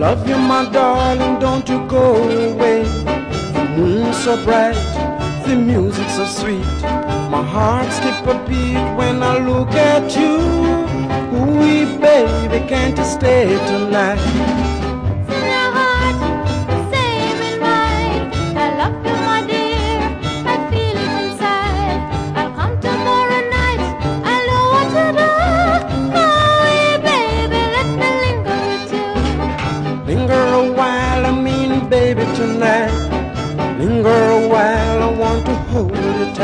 love you, my darling, don't you go away. The moon's so bright, the music so sweet. My heart skip a beat when I look at you. Ooh, baby, can't you stay tonight?